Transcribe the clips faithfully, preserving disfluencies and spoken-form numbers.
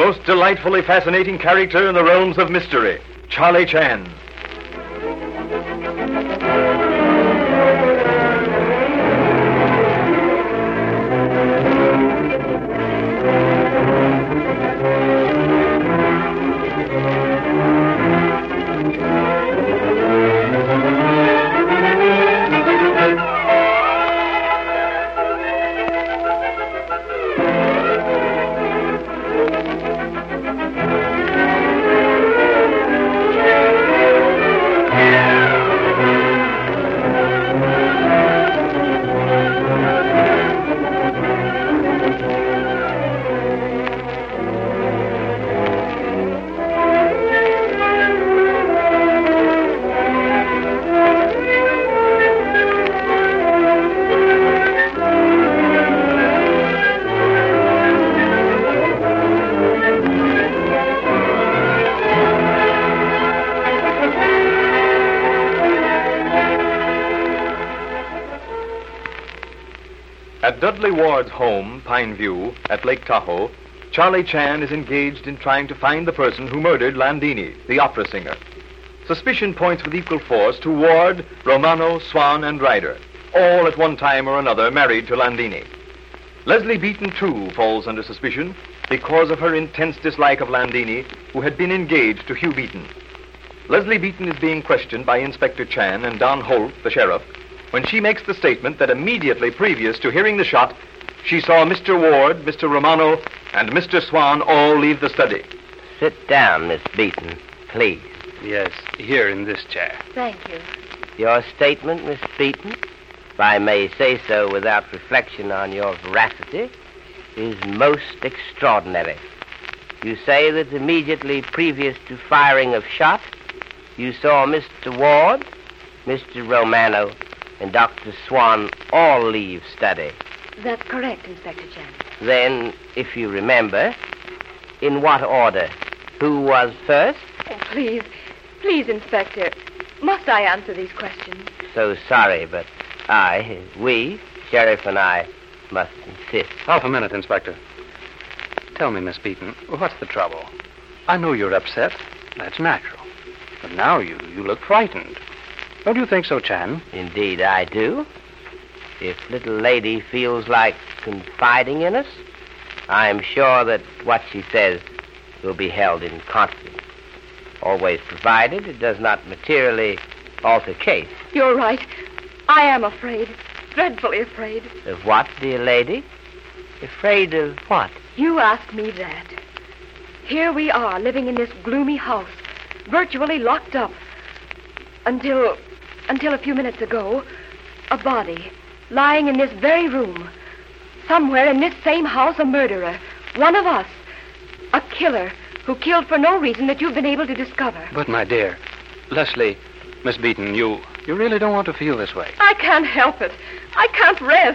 most delightfully fascinating character in the realms of mystery, Charlie Chan. At Dudley Ward's home, Pine View, at Lake Tahoe, Charlie Chan is engaged in trying to find the person who murdered Landini, the opera singer. Suspicion points with equal force to Ward, Romano, Swan, and Ryder, all at one time or another married to Landini. Leslie Beaton, too, falls under suspicion because of her intense dislike of Landini, who had been engaged to Hugh Beaton. Leslie Beaton is being questioned by Inspector Chan and Don Holt, the sheriff, when she makes the statement that immediately previous to hearing the shot, she saw Mister Ward, Mister Romano, and Mister Swan all leave the study. Sit down, Miss Beaton, please. Yes, here in this chair. Thank you. Your statement, Miss Beaton, if I may say so without reflection on your veracity, is most extraordinary. You say that immediately previous to firing of shot, you saw Mister Ward, Mister Romano, and Doctor Swan all leave study. That's correct, Inspector Chan. Then, if you remember, in what order? Who was first? Oh, please, please, Inspector, must I answer these questions? So sorry, but I, we, Sheriff and I, must insist. Half a minute, Inspector. Tell me, Miss Beaton, what's the trouble? I know you're upset. That's natural. But now you, you look frightened. Don't you think so, Chan? Indeed, I do. If little lady feels like confiding in us, I'm sure that what she says will be held in confidence. Always provided it does not materially alter case. You're right. I am afraid. Dreadfully afraid. Of what, dear lady? Afraid of what? You ask me that. Here we are, living in this gloomy house, virtually locked up. Until, until a few minutes ago, a body lying in this very room. Somewhere in this same house, a murderer. One of us. A killer who killed for no reason that you've been able to discover. But, my dear, Leslie, Miss Beaton, you, you really don't want to feel this way. I can't help it. I can't rest.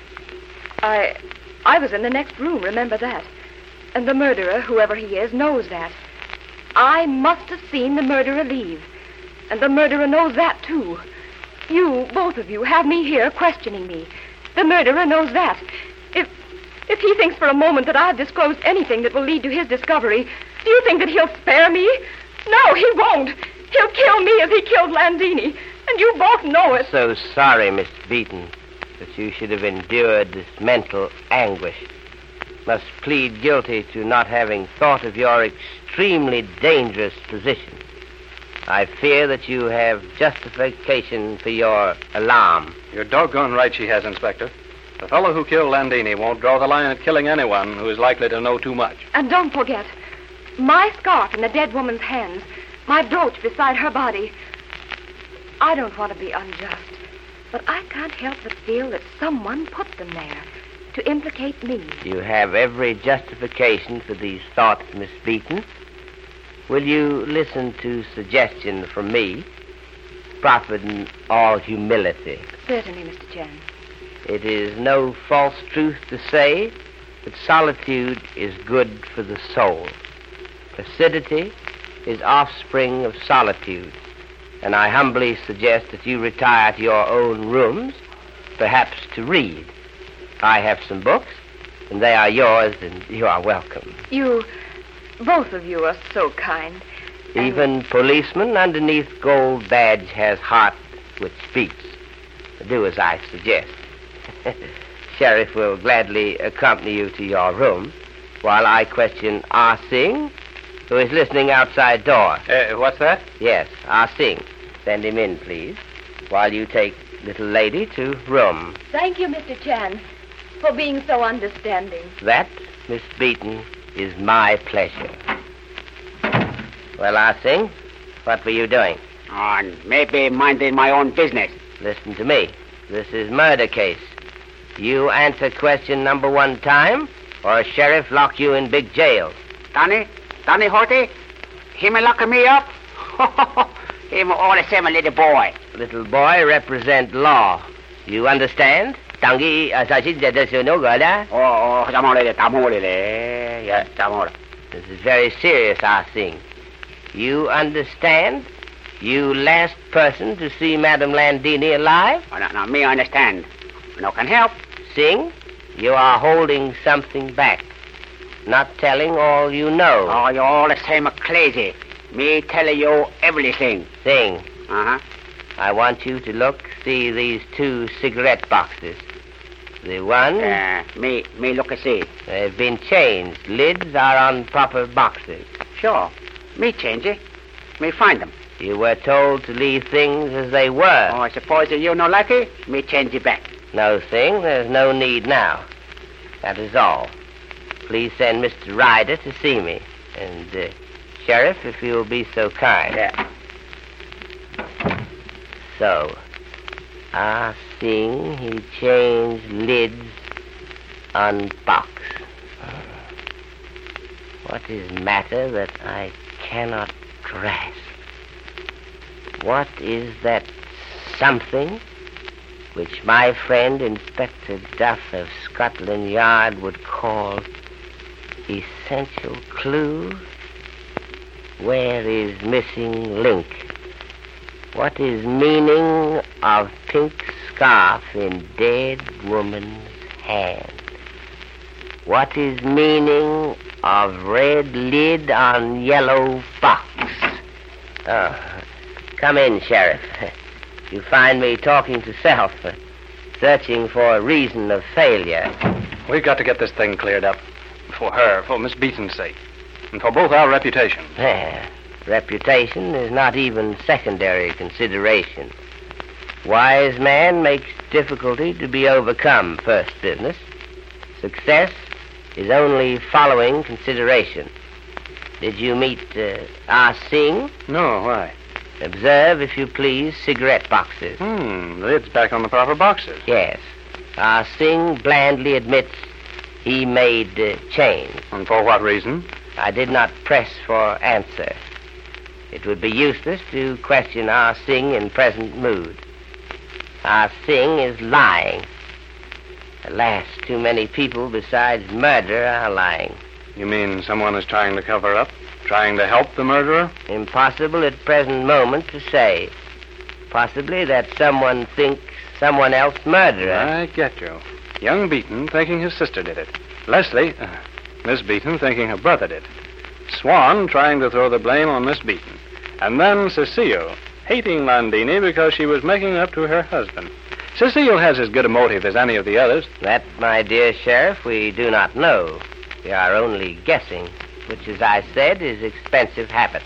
I, I was in the next room, remember that. And the murderer, whoever he is, knows that. I must have seen the murderer leave. And the murderer knows that, too. You, both of you, have me here questioning me. The murderer knows that. If if he thinks for a moment that I've disclosed anything that will lead to his discovery, do you think that he'll spare me? No, he won't. He'll kill me as he killed Landini. And you both know it. So sorry, Miss Beaton, that you should have endured this mental anguish. Must plead guilty to not having thought of your extremely dangerous position. I fear that you have justification for your alarm. You're doggone right she has, Inspector. The fellow who killed Landini won't draw the line at killing anyone who is likely to know too much. And don't forget, my scarf in the dead woman's hands, my brooch beside her body. I don't want to be unjust, but I can't help but feel that someone put them there to implicate me. You have every justification for these thoughts, Miss Beaton. Will you listen to suggestion from me, proffered in all humility? Certainly, Mister Chan. It is no false truth to say that solitude is good for the soul. Placidity is offspring of solitude, and I humbly suggest that you retire to your own rooms, perhaps to read. I have some books, and they are yours, and you are welcome. You, Both of you are so kind. And Even policeman underneath gold badge has heart which beats. Do as I suggest. Sheriff will gladly accompany you to your room while I question Ah Sing, who is listening outside door. Uh, what's that? Yes, Ah Sing. Send him in, please, while you take little lady to room. Thank you, Mister Chan, for being so understanding. That, Miss Beaton, is my pleasure. Well, Ah Sing, what were you doing? Oh, maybe minding my own business. Listen to me. This is murder case. You answer question number one time, or sheriff lock you in big jail. Danny? Danny Horty? Him lock me up? Him all the same a little boy. Little boy represent law. You understand? Tangi assassin no gala. Oh, oh, tamole, tamole. Yes, tamole. This is very serious, I think. You understand? You last person to see Madame Landini alive? Oh, no, no, me understand. No can help. Sing, you are holding something back. Not telling all you know. Oh, you're all the same a crazy. Me tell you everything. Sing, Uh-huh. I want you to look, see these two cigarette boxes. The one, Uh, me, me look and see. they've been changed. Lids are on proper boxes. Sure. Me change it. Me find them. You were told to leave things as they were. Oh, I suppose if you no like it, me change it back. No, Sing, there's no need now. That is all. Please send Mister Ryder to see me. And, uh, Sheriff, if you will be so kind. Yeah. So, Ah Sing, he changed lids on box. What is matter that I cannot grasp? What is that something which my friend Inspector Duff of Scotland Yard would call essential clue? Where is missing link? What is meaning of pink scarf in dead woman's hand? What is meaning of red lid on yellow box? Oh, come in, Sheriff. You find me talking to self, uh, searching for a reason of failure. We've got to get this thing cleared up. For her, for Miss Beaton's sake. And for both our reputations. There. Reputation is not even secondary consideration. Wise man makes difficulty to be overcome first business. Success is only following consideration. Did you meet uh, Ah Sing? No, why? Observe, if you please, cigarette boxes. Hmm, the lid's back on the proper boxes. Yes. Ah Sing blandly admits he made uh, change. And for what reason? I did not press for answer. It would be useless to question Ah Sing in present mood. Ah Sing is lying. Alas, too many people besides murder are lying. You mean someone is trying to cover up? Trying to help the murderer? Impossible at present moment to say. Possibly that someone thinks someone else murderer. I get you. Young Beaton thinking his sister did it. Leslie, uh, Miss Beaton thinking her brother did it. Swan trying to throw the blame on Miss Beaton. And then Cecile hating Landini because she was making up to her husband. Cecile has as good a motive as any of the others. That, my dear Sheriff, we do not know. We are only guessing, which, as I said, is expensive habit.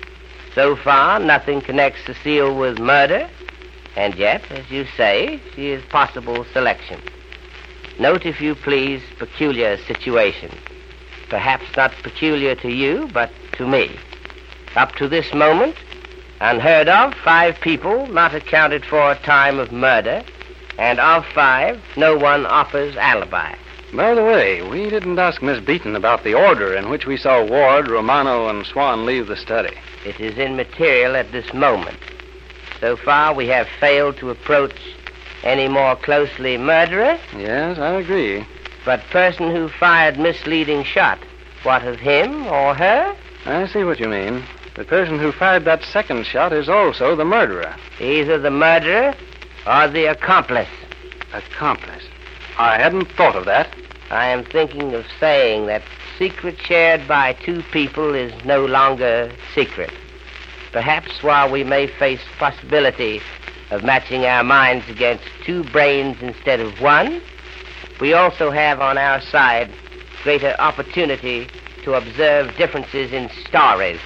So far, nothing connects Cecile with murder, and yet, as you say, she is possible selection. Note, if you please, peculiar situation. Perhaps not peculiar to you, but to me. Up to this moment, unheard of, five people not accounted for time of murder, and of five, no one offers alibi. By the way, we didn't ask Miss Beaton about the order in which we saw Ward, Romano, and Swan leave the study. It is immaterial at this moment. So far, we have failed to approach any more closely murderer. Yes, I agree. But person who fired misleading shot, what of him or her? I see what you mean. The person who fired that second shot is also the murderer. Either the murderer or the accomplice. Accomplice. I hadn't thought of that. I am thinking of saying that secret shared by two people is no longer secret. Perhaps while we may face possibility of matching our minds against two brains instead of one, we also have on our side greater opportunity to observe differences in stories.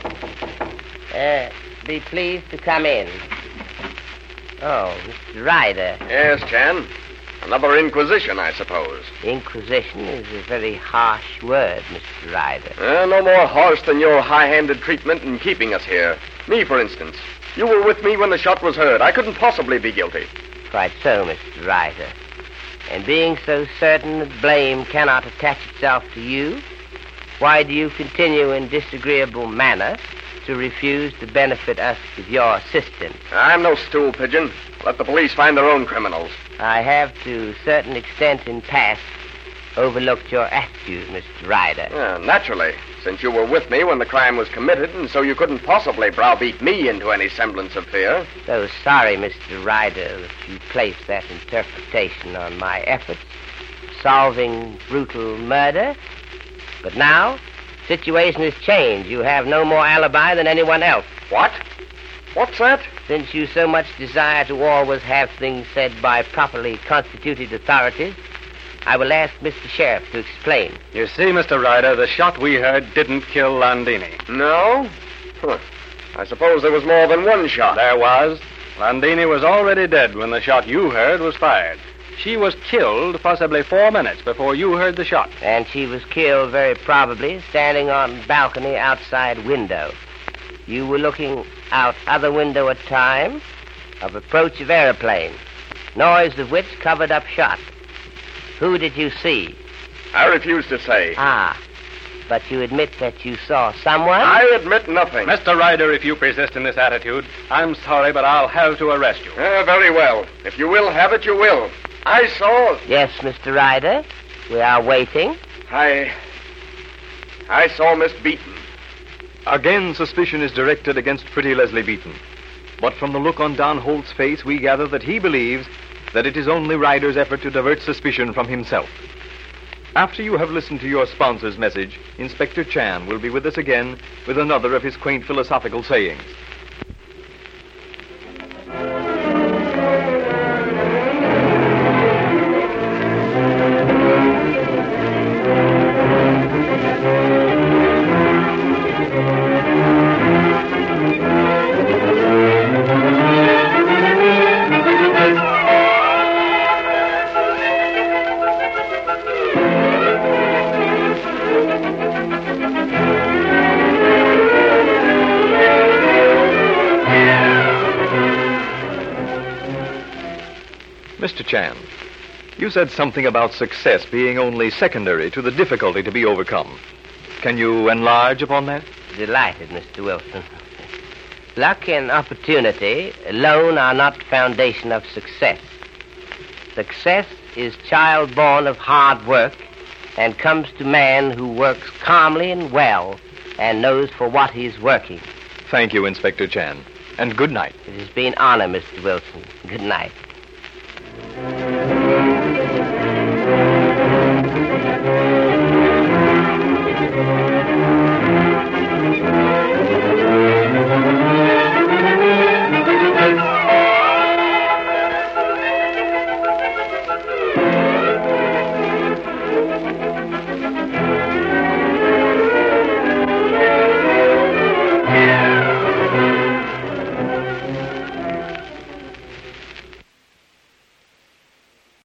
Uh, be pleased to come in. Oh, Mister Ryder. Yes, Chan. Another inquisition, I suppose. Inquisition is a very harsh word, Mister Ryder. Uh, no more harsh than your high-handed treatment in keeping us here. Me, for instance. You were with me when the shot was heard. I couldn't possibly be guilty. Quite so, Mister Ryder. And being so certain that blame cannot attach itself to you, why do you continue in disagreeable manner to refuse to benefit us with your assistance? I'm no stool pigeon. Let the police find their own criminals. I have, to a certain extent in past, overlooked your attitude, Mister Ryder. Yeah, naturally, since you were with me when the crime was committed, and so you couldn't possibly browbeat me into any semblance of fear. So sorry, Mister Ryder, that you placed that interpretation on my efforts solving brutal murder. But now, situation has changed. You have no more alibi than anyone else. What? What's that? Since you so much desire to always have things said by properly constituted authorities, I will ask Mister Sheriff to explain. You see, Mister Ryder, the shot we heard didn't kill Landini. No? Huh. I suppose there was more than one shot. There was. Landini was already dead when the shot you heard was fired. She was killed possibly four minutes before you heard the shot. And she was killed very probably standing on balcony outside window. You were looking out other window at time of approach of aeroplane, noise of which covered up shot. Who did you see? I refuse to say. Ah, but you admit that you saw someone? I admit nothing. Mister Ryder, if you persist in this attitude, I'm sorry, but I'll have to arrest you. Uh, very well. If you will have it, you will. I saw... Yes, Mister Ryder. We are waiting. I... I saw Miss Beaton. Again, suspicion is directed against pretty Leslie Beaton. But from the look on Don Holt's face, we gather that he believes that it is only Ryder's effort to divert suspicion from himself. After you have listened to your sponsor's message, Inspector Chan will be with us again with another of his quaint philosophical sayings. Mister Chan, you said something about success being only secondary to the difficulty to be overcome. Can you enlarge upon that? Delighted, Mister Wilson. Luck and opportunity alone are not the foundation of success. Success is child born of hard work and comes to man who works calmly and well and knows for what he's working. Thank you, Inspector Chan. And good night. It has been honor, Mister Wilson. Good night. Thank you.